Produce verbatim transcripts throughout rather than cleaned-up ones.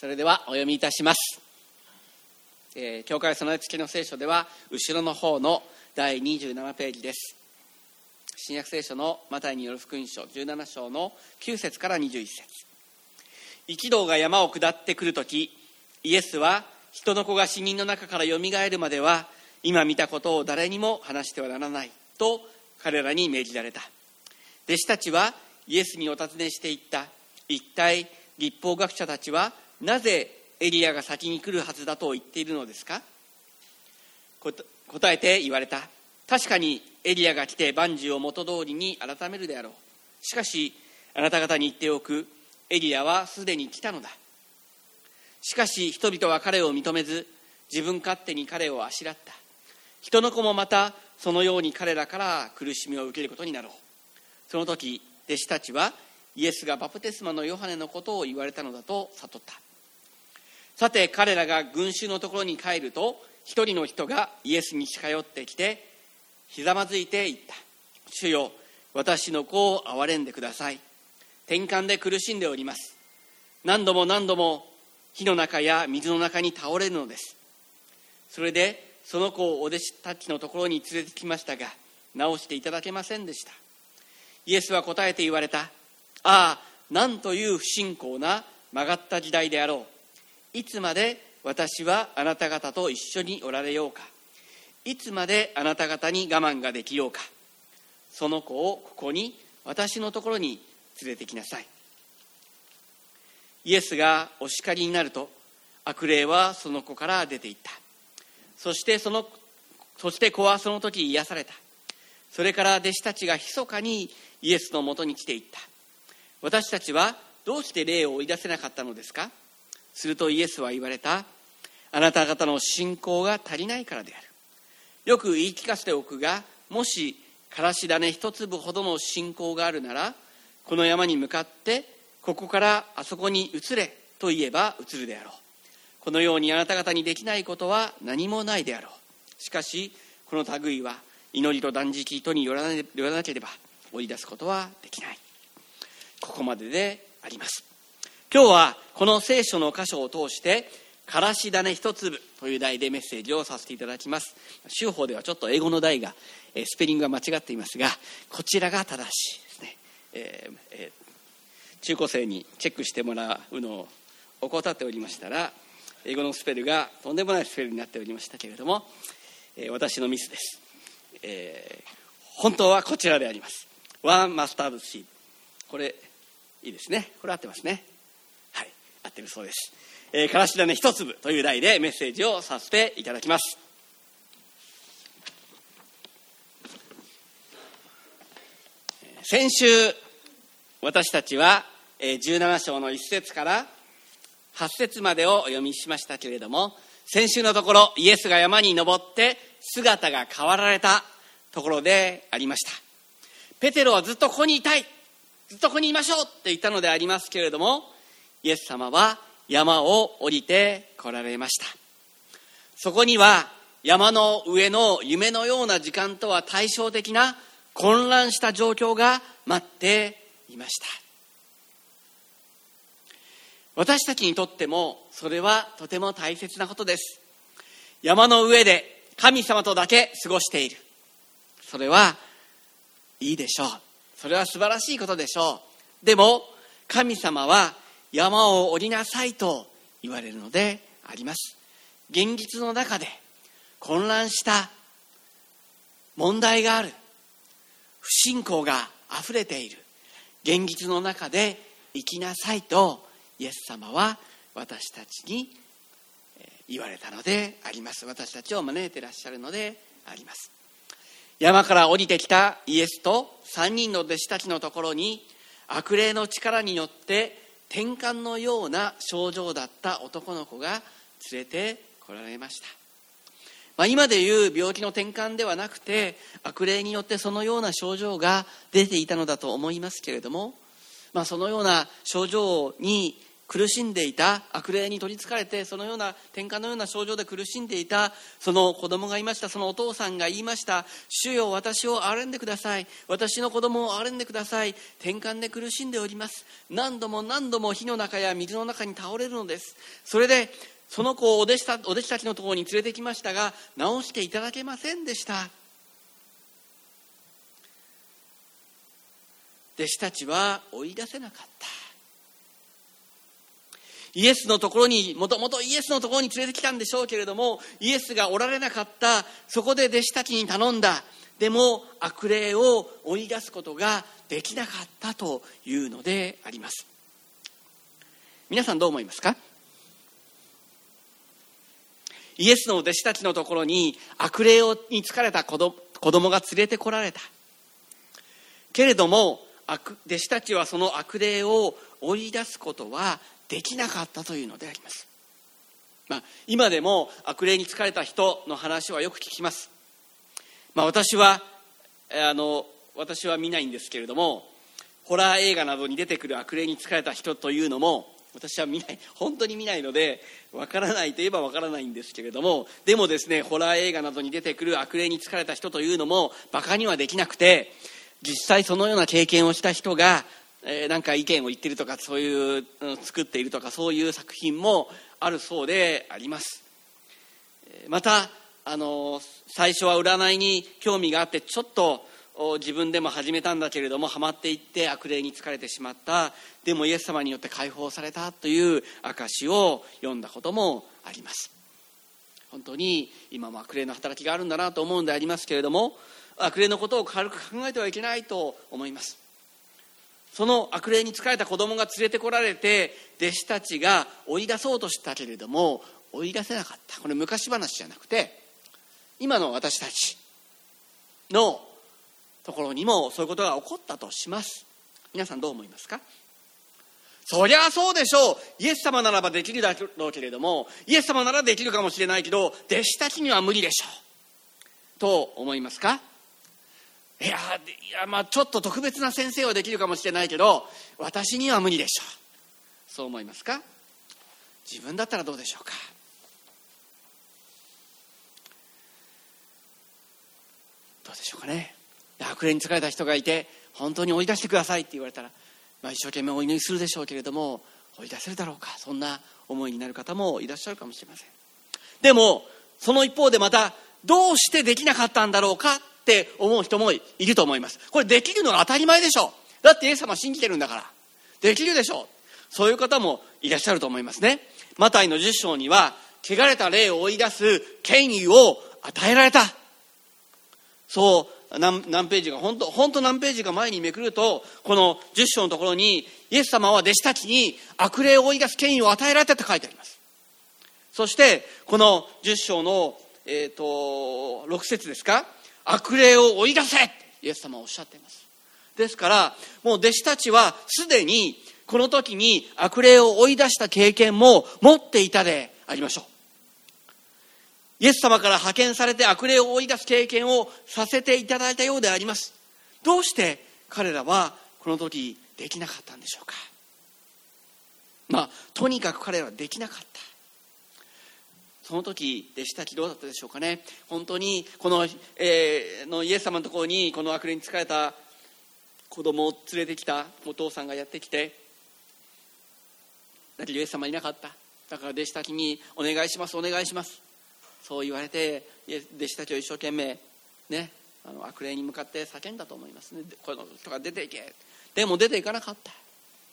それではお読みいたします。えー、教会備え付けの聖書では後ろの方のだいにじゅうななページです。新約聖書のマタイによる福音書じゅうなな章のきゅう節からにじゅういち節。一同が山を下ってくるとき、イエスは人の子が死人の中からよみがえるまでは今見たことを誰にも話してはならないと彼らに命じられた。弟子たちはイエスにお尋ねしていった。一体律法学者たちはなぜエリアが先に来るはずだと言っているのですか？答えて言われた。確かにエリアが来て万事を元通りに改めるであろう。しかしあなた方に言っておく。エリアはすでに来たのだ。しかし人々は彼を認めず、自分勝手に彼をあしらった。人の子もまたそのように彼らから苦しみを受けることになろう。その時弟子たちはイエスがバプテスマのヨハネのことを言われたのだと悟った。さて彼らが群衆のところに帰ると、一人の人がイエスに近寄ってきてひざまずいて言った。主よ、私の子を憐れんでください。転換で苦しんでおります。何度も何度も火の中や水の中に倒れるのです。それでその子をお弟子たちのところに連れてきましたが、治していただけませんでした。イエスは答えて言われた。ああ、なんという不信仰な曲がった時代であろう。いつまで私はあなた方と一緒におられようか。いつまであなた方に我慢ができようか。その子をここに私のところに連れてきなさい。イエスがお叱りになると、悪霊はその子から出ていった。そしてそのそして子はその時癒された。それから弟子たちが密かにイエスのもとに来ていった。私たちはどうして霊を追い出せなかったのですか？するとイエスは言われた。あなた方の信仰が足りないからである。よく言い聞かせておくが、もしからし種一粒ほどの信仰があるなら、この山に向かってここからあそこに移れと言えば移るであろう。このようにあなた方にできないことは何もないであろう。しかしこの類は祈りと断食とによらなければ追い出すことはできない。ここまでであります。今日はこの聖書の箇所を通してからし種一粒という題でメッセージをさせていただきます。州法ではちょっと英語の題がスペリングが間違っていますが、こちらが正しいですね。えーえー、中高生にチェックしてもらうのを怠っておりましたら、英語のスペルがとんでもないスペルになっておりましたけれども、えー、私のミスです。えー、本当はこちらであります。ワンマスタードシード。これいいですね。これ合ってますね。はい、合ってるそうです。えー、からし種一粒という題でメッセージをさせていただきます。先週私たちはじゅうなな章のいち節からはち節までをお読みしましたけれども、先週のところイエスが山に登って姿が変わられたところでありました。ペテロはずっとここにいたい、ずっとここにいましょうって言ったのでありますけれども、イエス様は山を降りて来られました。そこには山の上の夢のような時間とは対照的な混乱した状況が待っていました。私たちにとってもそれはとても大切なことです。山の上で神様とだけ過ごしている。それはいいでしょう。それは素晴らしいことでしょう。でも神様は山を降りなさいと言われるのであります。現実の中で混乱した問題がある、不信仰があふれている現実の中で生きなさいとイエス様は私たちに言われたのであります。私たちを招いていらっしゃるのであります。山から降りてきたイエスと三人の弟子たちのところに、悪霊の力によって転換のような症状だった男の子が連れて来られました。まあ、今でいう病気の転換ではなくて、悪霊によってそのような症状が出ていたのだと思いますけれども、まあ、そのような症状に苦しんでいた、悪霊に取りつかれてそのような転換のような症状で苦しんでいたその子供がいました。そのお父さんが言いました。主よ、私を憐れんでください。私の子供を憐れんでください。転換で苦しんでおります。何度も何度も火の中や水の中に倒れるのです。それでその子をお弟子た、お弟子たちのところに連れてきましたが、治していただけませんでした。弟子たちは追い出せなかった。イエスのところに、もともとイエスのところに連れてきたんでしょうけれども、イエスがおられなかった。そこで弟子たちに頼んだ。でも悪霊を追い出すことができなかったというのであります。皆さんどう思いますか？イエスの弟子たちのところに悪霊に疲れた子供が連れてこられたけれども、弟子たちはその悪霊を追い出すことはできなかったというのであります。まあ、今でも悪霊に疲れた人の話はよく聞きます。まあ、私はあの私は見ないんですけれども、ホラー映画などに出てくる悪霊に疲れた人というのも私は見ない、本当に見ないのでわからないといえばわからないんですけれども、でもですね、ホラー映画などに出てくる悪霊に疲れた人というのもバカにはできなくて、実際そのような経験をした人が、えー、なんか意見を言っているとか、そういう、うん、作っているとか、そういう作品もあるそうであります。またあの最初は占いに興味があって、ちょっと自分でも始めたんだけれどもハマっていって悪霊に疲れてしまった。でもイエス様によって解放されたという証を読んだこともあります。本当に今も悪霊の働きがあるんだなと思うんでありますけれども、悪霊のことを軽く考えてはいけないと思います。その悪霊に疲れた子供が連れてこられて、弟子たちが追い出そうとしたけれども追い出せなかった。これ昔話じゃなくて、今の私たちのところにもそういうことが起こったとします。皆さんどう思いますか？そりゃそうでしょう。イエス様ならばできるだろうけれども、イエス様ならできるかもしれないけど弟子たちには無理でしょうと思いますか？いや、いやまあちょっと特別な先生はできるかもしれないけど私には無理でしょう、そう思いますか？自分だったらどうでしょうか？どうでしょうかね。悪霊に疲れた人がいて、本当に追い出してくださいって言われたら、まあ、一生懸命お祈りするでしょうけれども、追い出せるだろうか、そんな思いになる方もいらっしゃるかもしれません。でもその一方でまた、どうしてできなかったんだろうかって思う人もいると思います。これできるのが当たり前でしょう。だってイエス様信じてるんだからできるでしょう。そういう方もいらっしゃると思いますね。マタイのじゅっ章には、汚れた霊を追い出す権威を与えられた。そう何, 何ページか本当本当何ページか前にめくると、このじゅっ章のところに、イエス様は弟子たちに悪霊を追い出す権威を与えられたって書いてあります。そしてこのじゅっ章の、えー、とろく節ですか、悪霊を追い出せってイエス様はおっしゃっています。ですからもう弟子たちはすでにこの時に悪霊を追い出した経験も持っていたでありましょう。イエス様から派遣されて悪霊を追い出す経験をさせていただいたようであります。どうして彼らはこの時できなかったんでしょうか。まあとにかく彼らはできなかった。その時弟子たちどうだったでしょうかね。本当にこの、えー、のイエス様のところにこの悪霊に疲れた子供を連れてきたお父さんがやってきて、だけどイエス様いなかった。だから弟子たちにお願いしますお願いしますそう言われて、弟子たちを一生懸命ね、あの悪霊に向かって叫んだと思いますね。この人が出ていけ。でも出ていかなかった。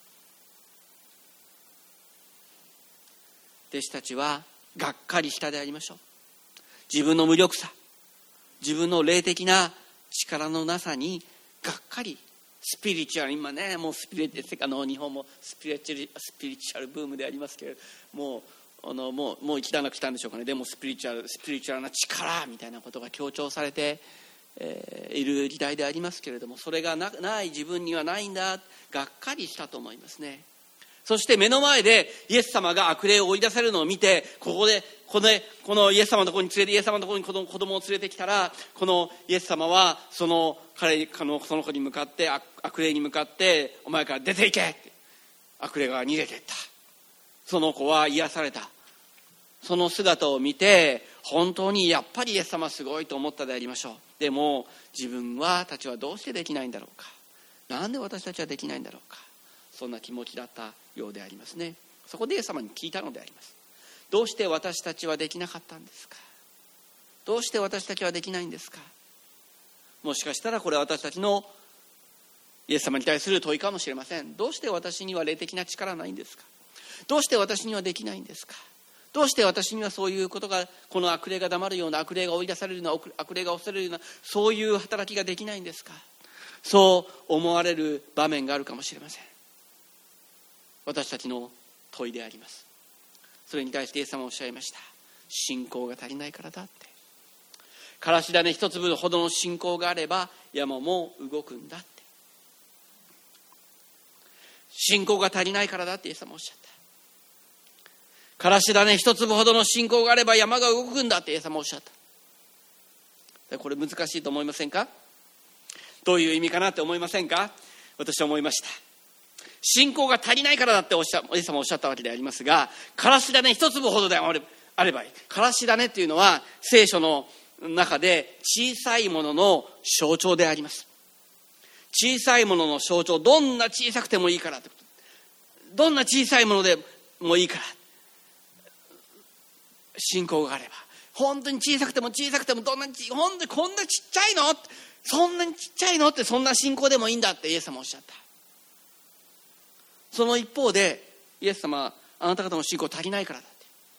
弟子たちはがっかりしたでありましょう。自分の無力さ、自分の霊的な力のなさにがっかり。スピリチュアル、今ねもうスピリあの日本もスピリチュアルスピリチュアルブームでありますけれども、あのもうもう一段落したんでしょうかね。でもスピリチュアルスピリチュアルな力みたいなことが強調されて、えー、いる時代でありますけれども、それが な, ない自分にはないんだ、がっかりしたと思いますね。そして目の前でイエス様が悪霊を追い出せるのを見て、ここでこの, このイエス様のところに連れてイエス様のところに子 供, 子供を連れてきたら、このイエス様はその彼のその子に向かって悪霊に向かって、お前から出ていけって悪霊が逃げていった。 その子は癒された。その姿を見て本当にやっぱりイエス様すごいと思ったでありましょう。でも自分はたちはどうしてできないんだろうか、なんで私たちはできないんだろうか、そんな気持ちだったようでありますね。そこでイエス様に聞いたのであります。どうして私たちはできなかったんですか。どうして私たちはできないんですか。もしかしたらこれは私たちのイエス様に対する問いかもしれません。どうして私には霊的な力ないんですか。どうして私にはできないんですか。どうして私にはそういうことが、この悪霊が黙るような、悪霊が追い出されるような、悪霊が恐れるような、そういう働きができないんですか。そう思われる場面があるかもしれません。私たちの問いであります。それに対してイエス様はおっしゃいました。信仰が足りないからだって。からし種一粒ほどの信仰があれば山も動くんだって。信仰が足りないからだってイエス様はおっしゃった。からし種一粒ほどの信仰があれば山が動くんだってイエス様はおっしゃった。これ難しいと思いませんか。どういう意味かなって思いませんか。私は思いました。信仰が足りないからだっておっしゃイエス様はおっしゃったわけでありますが、からし種一粒ほどであればいい。からし種っていうのは聖書の中で小さいものの象徴であります。小さいものの象徴、どんな小さくてもいいからってこと、どんな小さいものでもいいから信仰があれば、本当に小さくても小さくてもどんなに本当にこんなちっちゃいの、そんなにちっちゃいのって、そんな信仰でもいいんだってイエス様はおっしゃった。その一方でイエス様はあなた方の信仰足りないからだって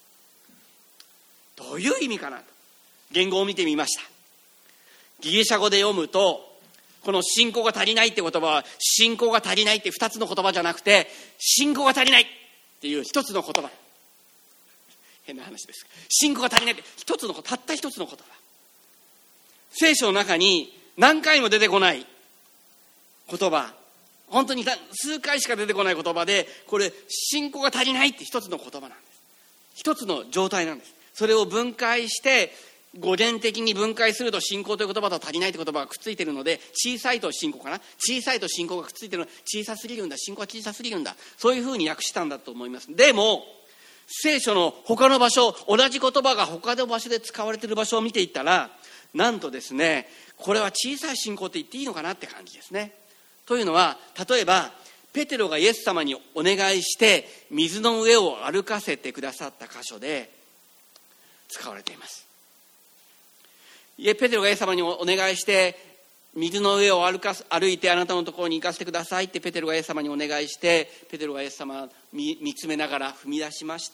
、どういう意味かなと言語を見てみました。ギリシャ語で読むと、この信仰が足りないって言葉は、信仰が足りないって二つの言葉じゃなくて、信仰が足りないっていう一つの言葉。変な話です。信仰が足りないって一つの、たった一つの言葉。聖書の中に何回も出てこない言葉、本当に数回しか出てこない言葉で、これ信仰が足りないって一つの言葉なんです。一つの状態なんです。それを分解して語源的に分解すると、信仰という言葉と足りないという言葉がくっついているので、小さいと信仰かな、小さいと信仰がくっついているの、小さすぎるんだ、信仰は小さすぎるんだ、そういうふうに訳したんだと思います。でも聖書の他の場所、同じ言葉が他の場所で使われている場所を見ていったら、なんとですね、これは小さい信仰って言っていいのかなって感じですね。というのは、例えばペテロがイエス様にお願いして水の上を歩かせてくださった箇所で使われています。ペテロがイエス様にお願いして、水の上を歩かす歩いてあなたのところに行かせてくださいってペテロがイエス様にお願いして、ペテロがイエス様を 見, 見つめながら踏み出しました。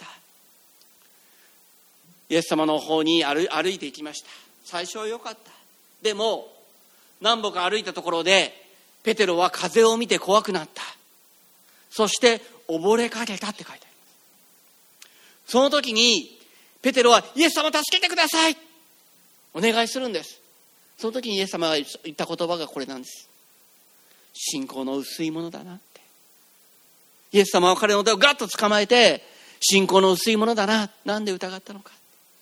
イエス様の方に 歩, 歩いていきました。最初は良かった。でも何歩か歩いたところでペテロは風を見て怖くなった。そして溺れかけたって書いてあります。その時にペテロはイエス様助けてくださいお願いするんです。その時にイエス様が言った言葉がこれなんです。信仰の薄いものだなって。イエス様は彼の手をガッと捕まえて、信仰の薄いものだな、なんで疑ったのか。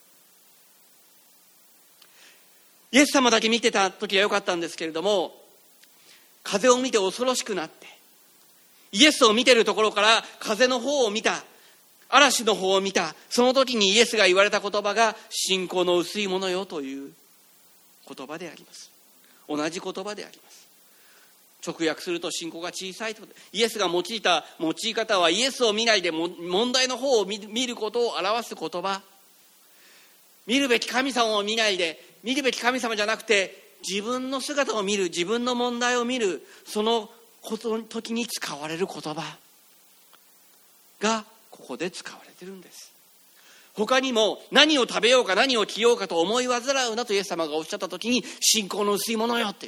イエス様だけ見てた時は良かったんですけれども、風を見て恐ろしくなって、イエスを見てるところから風の方を見た、嵐の方を見た、その時にイエスが言われた言葉が信仰の薄いものよという言葉であります。同じ言葉であります。直訳すると信仰が小さいということ。イエスが用いた用い方は、イエスを見ないでも問題の方を見ることを表す言葉。見るべき神様を見ないで、見るべき神様じゃなくて自分の姿を見る、自分の問題を見る、そのことの時に使われる言葉がここで使われてるんです。他にも、何を食べようか何を着ようかと思い煩うなとイエス様がおっしゃった時に、信仰の薄いものよっていう、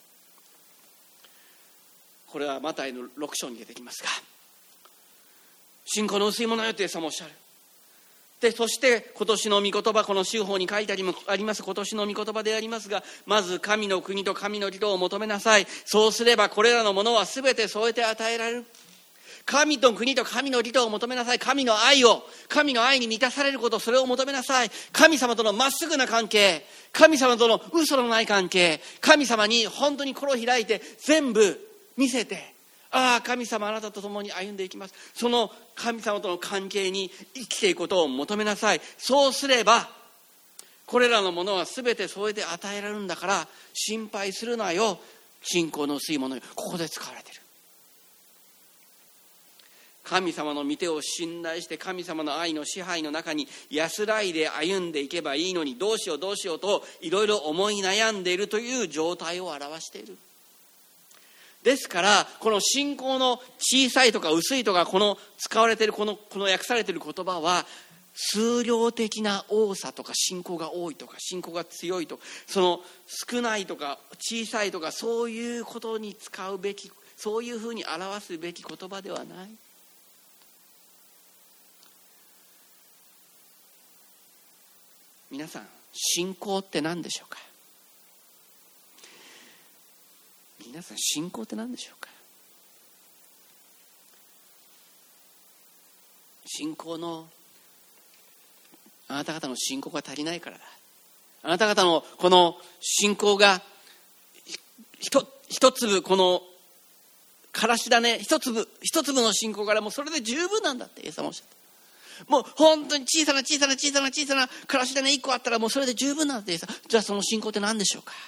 これはマタイのろく章に出てきますが、信仰の薄いものよってイエス様おっしゃる。で、そして今年の御言葉、この修法に書いてあります今年の御言葉でありますが、まず神の国と神の義とを求めなさい。そうすればこれらのものは全て添えて与えられる。神と国と神の義とを求めなさい。神の愛を、神の愛に満たされること、それを求めなさい。神様とのまっすぐな関係、神様との嘘のない関係、神様に本当に心を開いて全部見せてああ、神様あなたと共に歩んでいきます。その神様との関係に生きていくことを求めなさい。そうすればこれらのものは全てそれで与えられるんだから心配するなよ、信仰の薄いものよ。ここで使われている。神様の御手を信頼して神様の愛の支配の中に安らいで歩んでいけばいいのに、どうしようどうしようといろいろ思い悩んでいるという状態を表している。ですからこの信仰の小さいとか薄いとか、この使われているこの、この訳されている言葉は数量的な多さとか、信仰が多いとか信仰が強いとか、その少ないとか小さいとか、そういうことに使うべき、そういうふうに表すべき言葉ではない。皆さん、信仰って何でしょうか。皆さん、信仰って何でしょうか。信仰のあなた方の信仰が足りないからだ。あなた方のこの信仰が一一粒、このからし種一粒一粒の信仰からもうそれで十分なんだってイエス様おっしゃった。もう本当に小さな小さな小さな小さなからし種一個あったらもうそれで十分なんだってイエス様。じゃあその信仰って何でしょうか。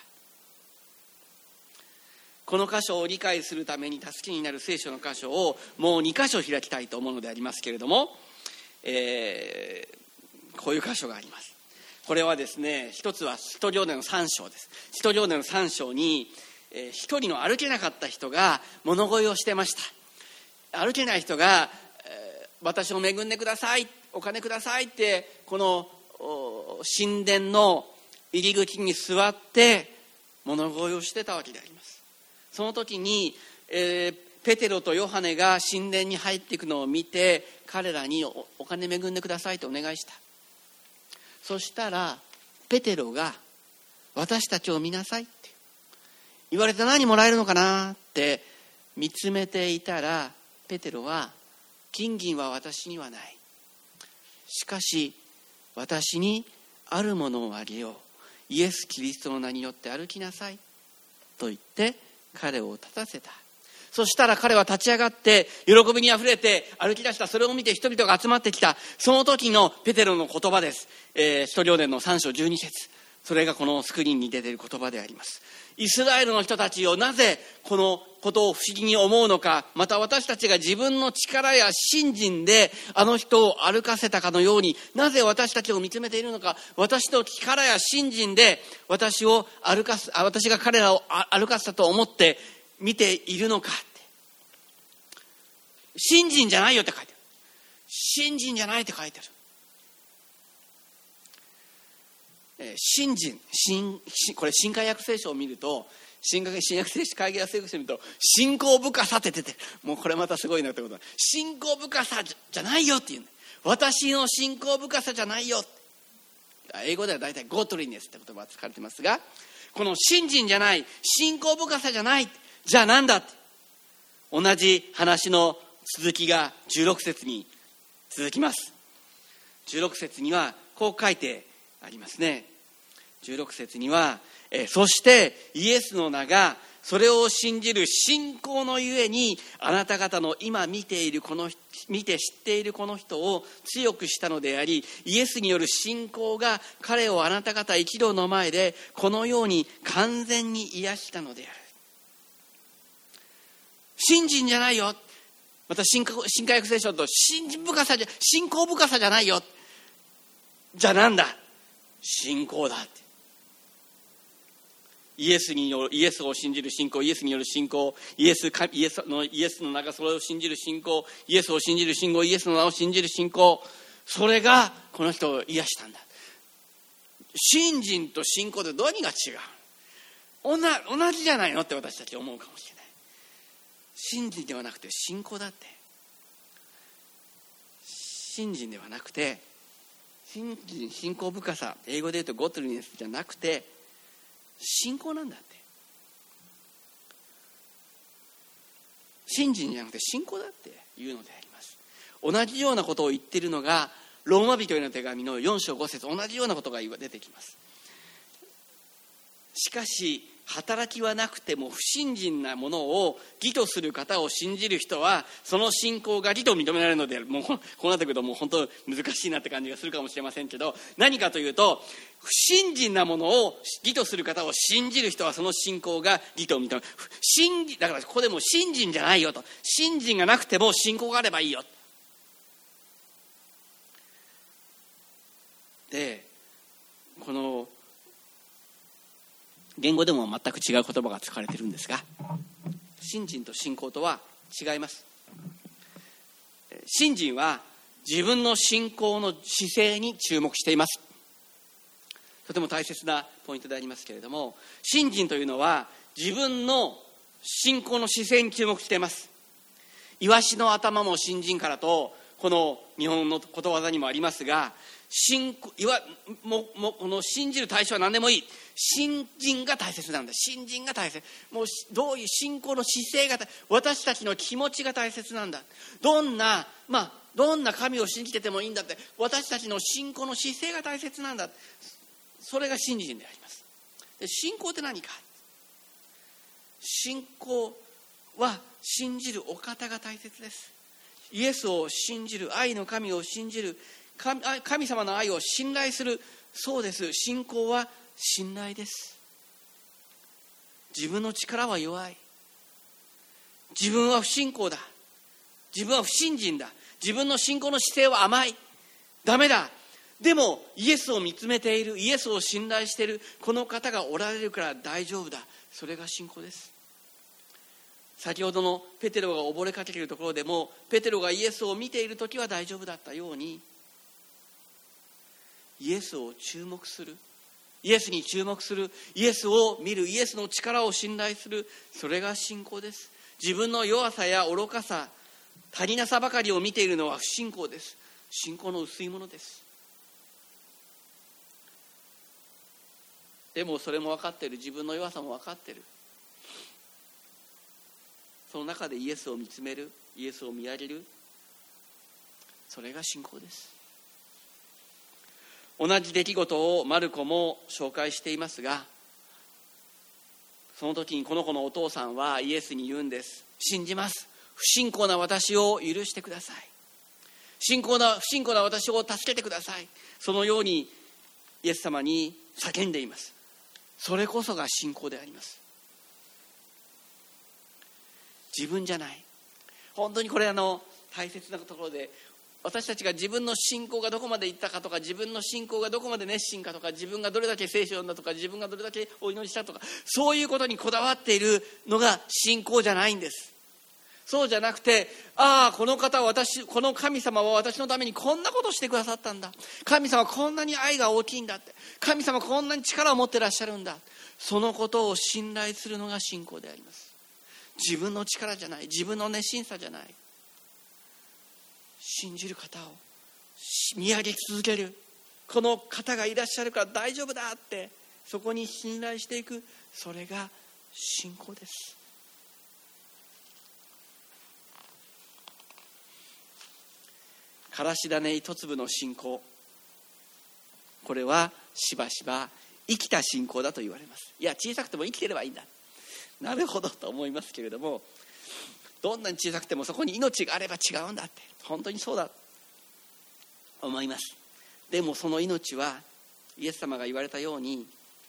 この箇所を理解するために助けになる聖書の箇所をもうに箇所開きたいと思うのでありますけれども、えー、こういう箇所があります。これはですね、一つは使徒行伝のさん章です。使徒行伝のさん章に、えー、一人の歩けなかった人が物乞いをしてました。歩けない人が、えー、私を恵んでください、お金くださいってこの神殿の入り口に座って物乞いをしてたわけであります。その時に、えー、ペテロとヨハネが神殿に入っていくのを見て、彼らに お, お金恵んでくださいとお願いした。そしたらペテロが私たちを見なさいって言われて、何もらえるのかなって見つめていたら、ペテロは金銀は私にはない、しかし私にあるものをあげよう、イエス・キリストの名によって歩きなさいと言って彼を立たせた。そしたら彼は立ち上がって喜びにあふれて歩き出した。それを見て人々が集まってきた。その時のペテロの言葉です。えー、使徒行伝のさん章じゅうに節、それがこのスクリーンに出ている言葉であります。イスラエルの人たちをなぜこのことを不思議に思うのか、また私たちが自分の力や信心であの人を歩かせたかのように、なぜ私たちを見つめているのか、私の力や信心で私を歩かす、私が彼らを歩かせたと思って見ているのかって。信心じゃないよって書いてある。信心じゃないって書いてある。信心、信これ新海訳聖書を見ると、新約新約聖書会議訳聖書を見ると信仰深さって出てる。もうこれまたすごいなってことだ。信仰深さじ ゃ, じゃないよっていう、ね、私の信仰深さじゃないよ。英語では大体ゴトリネスって言葉が使われてますが、この信心じゃない、信仰深さじゃない、じゃあなんだって、同じ話の続きがじゅうろく節に続きます。じゅうろく節にはこう書いてありますね。じゅうろく節には、えー、そしてイエスの名がそれを信じる信仰のゆえに、あなた方の今見ているこの見て知っているこの人を強くしたのであり、イエスによる信仰が彼をあなた方一同の前でこのように完全に癒したのである。信心じゃないよ。また新海訳聖書と信心深さじゃ信仰深さじゃないよ。じゃあなんだ、信仰だって。イエスによるイエスを信じる信仰、イエスによる信仰、イエスイエスのイエスの名がそれを信じる信仰、イエスを信じる信仰、イエスの名を信じる信仰、それがこの人を癒したんだ。信心と信仰って何が違う？同, 同じじゃないのって私たち思うかもしれない。信心ではなくて信仰だって。信心ではなくて信心、信仰深さ、英語で言うとゴトリネスじゃなくて信仰なんだって。信心じゃなくて信仰だっていうのであります。同じようなことを言っているのがローマ人への手紙のよん章ご節、同じようなことが出てきます。しかし働きはなくても不信心なものを義とする方を信じる人は、その信仰が義と認められるので、もうこうなってくるともう本当難しいなって感じがするかもしれませんけど、何かというと、不信心なものを義とする方を信じる人はその信仰が義と認める。信だからここでも信心じゃないよと、信心がなくても信仰があればいいよ。で、この言語でも全く違う言葉が使われているんですが、信心と信仰とは違います。信心は自分の信仰の姿勢に注目しています。とても大切なポイントでありますけれども、信心というのは自分の信仰の姿勢に注目しています。イワシの頭も信心からと、この日本のことわざにもありますが、信いわももこの信じる対象は何でもいい。信心が大切なんだ。信心が大切。もうどういう信仰の姿勢が、私たちの気持ちが大切なんだ。どんなまあどんな神を信じててもいいんだって、私たちの信仰の姿勢が大切なんだ。それが信心であります。で、信仰って何か。信仰は信じるお方が大切です。イエスを信じる、愛の神を信じる、神, 神様の愛を信頼する。そうです。信仰は信頼です。自分の力は弱い。自分は不信仰だ。自分は不信心だ。自分の信仰の姿勢は甘い。ダメだ。でもイエスを見つめている、イエスを信頼している、この方がおられるから大丈夫だ。それが信仰です。先ほどのペテロが溺れかけているところでも、ペテロがイエスを見ているときは大丈夫だったように、イエスを注目する、イエスに注目する、イエスを見る、イエスの力を信頼する、それが信仰です。自分の弱さや愚かさ、足りなさばかりを見ているのは不信仰です。信仰の薄いものです。でもそれも分かっている。自分の弱さも分かっている。その中でイエスを見つめる、イエスを見上げる、それが信仰です。同じ出来事をマルコも紹介していますが、その時にこの子のお父さんはイエスに言うんです。信じます。不信仰な私を許してください。信仰な不信仰な私を助けてください。そのようにイエス様に叫んでいます。それこそが信仰であります。自分じゃない。本当にこれあの大切なところで、私たちが自分の信仰がどこまでいったかとか、自分の信仰がどこまで熱心かとか、自分がどれだけ聖書を読んだとか、自分がどれだけお祈りしたとか、そういうことにこだわっているのが信仰じゃないんです。そうじゃなくて、ああこの方は私、この神様は私のためにこんなことしてくださったんだ、神様はこんなに愛が大きいんだって、神様はこんなに力を持ってらっしゃるんだ、そのことを信頼するのが信仰であります。自分の力じゃない、自分の熱心さじゃない、信じる方を見上げ続ける、この方がいらっしゃるから大丈夫だって、そこに信頼していく、それが信仰です。からし種一粒の信仰、これはしばしば生きた信仰だと言われます。いや小さくても生きてればいいんだ、なるほどと思いますけれども、どんなに小さくてもそこに命があれば違うんだって、本当にそうだと思います。でもその命はイエス様が言われたように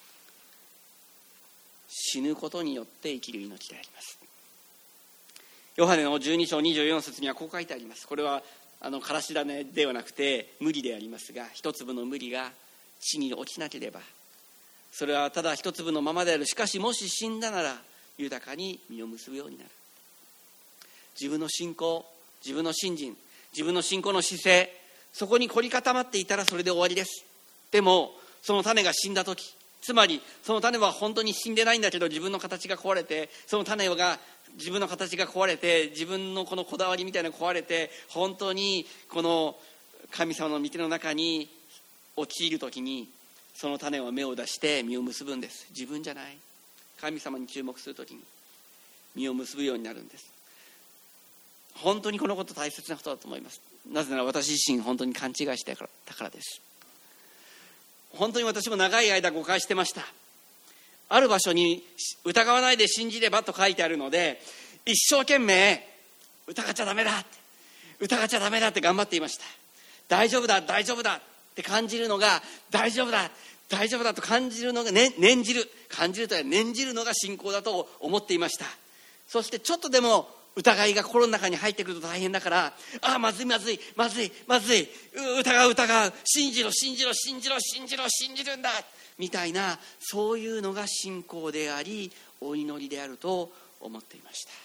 死ぬことによって生きる命であります。ヨハネのじゅうに章にじゅうよん節にはこう書いてあります。これはあのからし種ではなくて麦でありますが、一粒の麦が地に落ちなければそれはただ一粒のままである。しかしもし死んだなら豊かに実を結ぶようになる。自分の信仰、自分の信心、自分の信仰の姿勢、そこに凝り固まっていたらそれで終わりです。でもその種が死んだ時、つまりその種は本当に死んでないんだけど自分の形が壊れて、その種が自分の形が壊れて、自分のこのこだわりみたいなのが壊れて、本当にこの神様の御手の中に陥る時に、その種は芽を出して実を結ぶんです。自分じゃない、神様に注目する時に実を結ぶようになるんです。本当にこのこと大切なことだと思います。なぜなら私自身本当に勘違いしてたからです。本当に私も長い間誤解してました。 ある場所に疑わないで信じればと書いてあるので、一生懸命疑っちゃダメだって疑っちゃダメだって頑張っていました。大丈夫だ大丈夫だって感じるのが、大丈夫だ大丈夫だと感じるのが、ね、念じる感じるとは念じるのが信仰だと思っていました。そしてちょっとでも疑いが心の中に入ってくると大変だから、ああまずいまずいまずいまずい、疑う疑う、信じろ信じろ信じろ信じろ信じるんだみたいな、そういうのが信仰でありお祈りであると思っていました。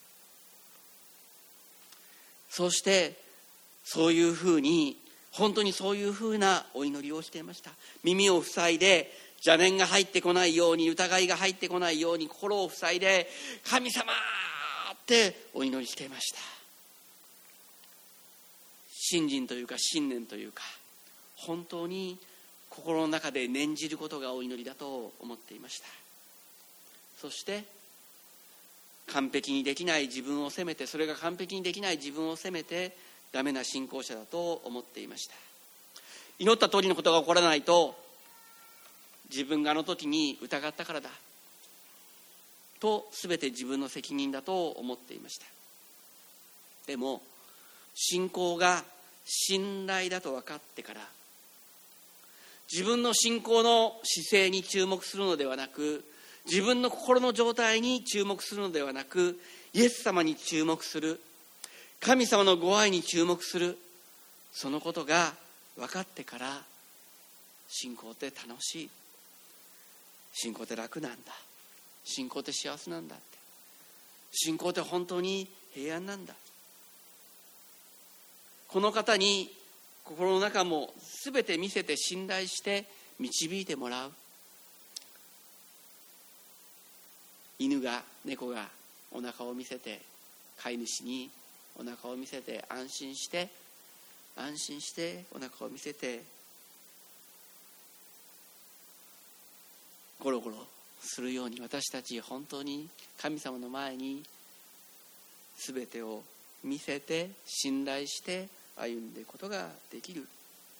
そしてそういうふうに、本当にそういうふうなお祈りをしていました。耳を塞いで邪念が入ってこないように、疑いが入ってこないように心を塞いで、神様ってお祈りしていました。信心というか信念というか、本当に心の中で念じることがお祈りだと思っていました。そして完璧にできない自分を責めて、それが完璧にできない自分を責めてダメな信仰者だと思っていました。祈った通りのことが起こらないと、自分があの時に疑ったからだと全て自分の責任だと思っていました。でも信仰が信頼だと分かってから、自分の信仰の姿勢に注目するのではなく、自分の心の状態に注目するのではなく、イエス様に注目する、神様のご愛に注目する、そのことが分かってから、信仰って楽しい、信仰って楽なんだ、信仰って幸せなんだって、信仰って本当に平安なんだ、この方に心の中も全て見せて信頼して導いてもらう。犬が猫がお腹を見せて、飼い主にお腹を見せて安心して安心してお腹を見せてゴロゴロするように、私たち本当に神様の前に全てを見せて信頼して歩んでいくことができる、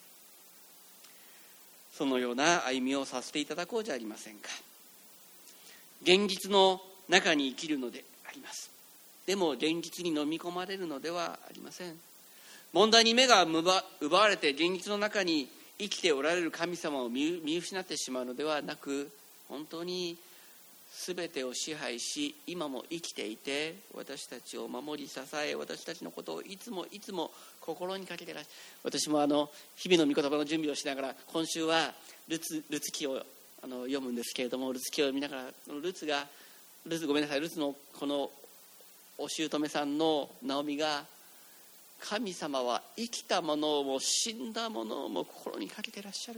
そのような歩みをさせていただこうじゃありませんか。現実の中に生きるのであります。でも現実に飲み込まれるのではありません。問題に目が奪われて現実の中に生きておられる神様を見失ってしまうのではなく、本当に全てを支配し、今も生きていて私たちを守り支え、私たちのことをいつもいつも心にかけてらっしゃる。私もあの日々の御言葉の準備をしながら、今週はルツルツ記をあの読むんですけれども、ルツ記を見ながら、ルツがルツごめんなさいルツのこのお姑さんのナオミが、神様は生きたものも死んだものも心にかけてらっしゃるって、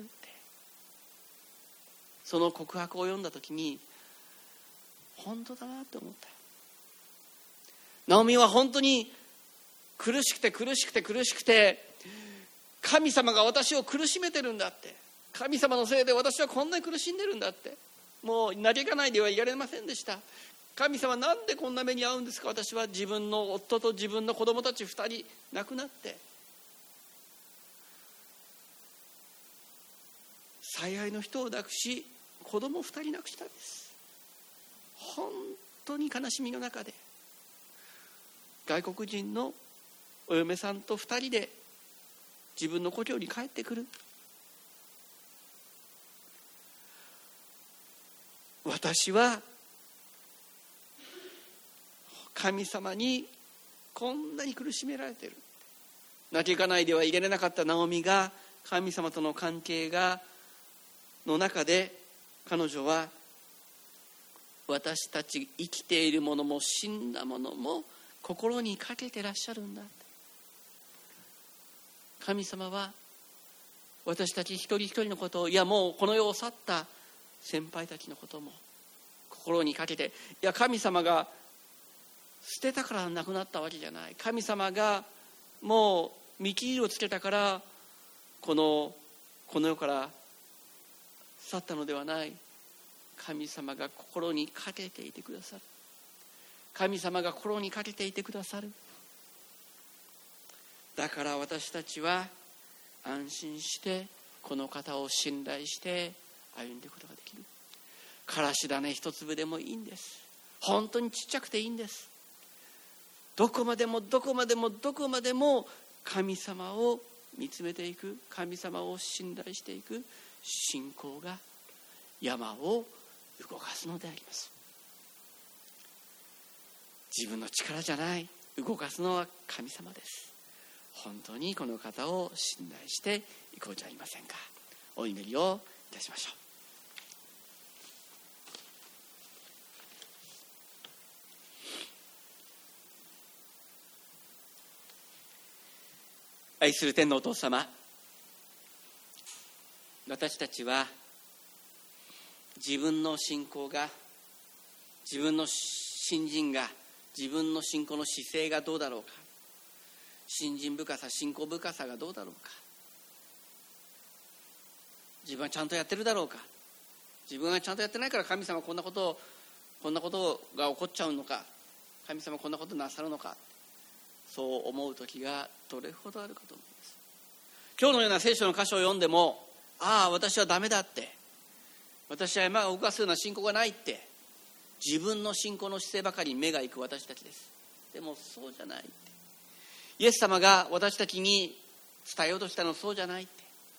その告白を読んだ時に本当だなと思った。ナオミは本当に苦しくて苦しくて苦しくて、神様が私を苦しめてるんだって、神様のせいで私はこんなに苦しんでるんだって、もう嘆かないではいられませんでした。神様なんでこんな目に遭うんですか。私は自分の夫と自分の子供たちふたり亡くなって最愛の人を亡くし、子供ふたり亡くしたんです。本当に悲しみの中で外国人のお嫁さんとふたりで自分の故郷に帰ってくる。私は神様にこんなに苦しめられている。泣きかないではいられなかったナオミが、神様との関係がの中で彼女は、私たち生きているものも死んだものも心にかけてらっしゃるんだ。神様は私たち一人一人のことを、いやもうこの世を去った先輩たちのことも心にかけて、いや神様が捨てたから亡くなったわけじゃない、神様がもう見切りをつけたからこのこの世から去ったのではない、神様が心にかけていてくださる、神様が心にかけていてくださる。だから私たちは安心してこの方を信頼して歩んでいくことができる。 からし種一粒でもいいんです。本当にちっちゃくていいんです。どこまでもどこまでもどこまでも神様を見つめていく、神様を信頼していく信仰が山を動かすのであります。自分の力じゃない、動かすのは神様です。本当にこの方を信頼していこうじゃありませんか。お祈りをいたしましょう。愛する天のお父様、私たちは自分の信仰が、自分の信心が、自分の信仰の姿勢がどうだろうか、信心深さ、信仰深さがどうだろうか、自分はちゃんとやってるだろうか、自分はちゃんとやってないから神様こんなことをこんなことが起こっちゃうのか、神様こんなことなさるのか、そう思う時がどれほどあるかと思います。今日のような聖書の箇所を読んでも、ああ私はダメだって、私は山が動かすような信仰がないって、自分の信仰の姿勢ばかりに目が行く私たちです。でもそうじゃないって、イエス様が私たちに伝えようとしたのはそうじゃないって、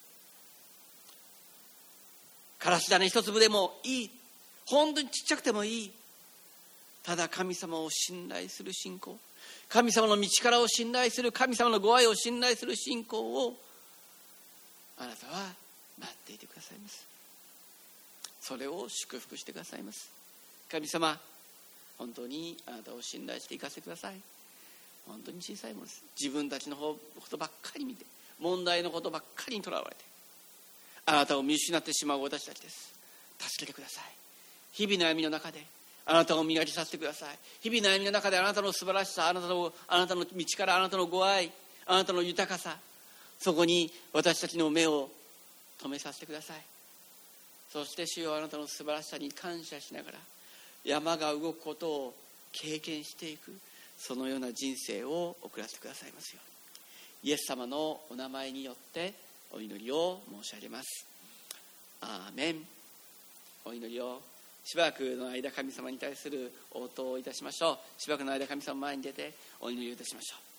からし種一粒でもいい、本当にちっちゃくてもいい、ただ神様を信頼する信仰、神様の道からを信頼する、神様のご愛を信頼する信仰をあなたは待っていてくださいます。それを祝福してくださいます。神様、本当にあなたを信頼していかせてください。本当に小さいものです。自分たちのことばっかり見て、問題のことばっかりにとらわれて、あなたを見失ってしまう私たちです。助けてください。日々の歩みの中であなたを磨きさせてください。日々の歩みの中であなたの素晴らしさ、あなたの、あなたの道から、あなたのご愛、あなたの豊かさ、そこに私たちの目を止めさせてください。そして主よ、あなたの素晴らしさに感謝しながら山が動くことを経験していく、そのような人生を送らせてくださいますように、イエス様のお名前によってお祈りを申し上げます。アーメン。お祈りをしばらくの間、神様に対する応答をいたしましょう。しばらくの間、神様の前に出てお祈りをいたしましょう。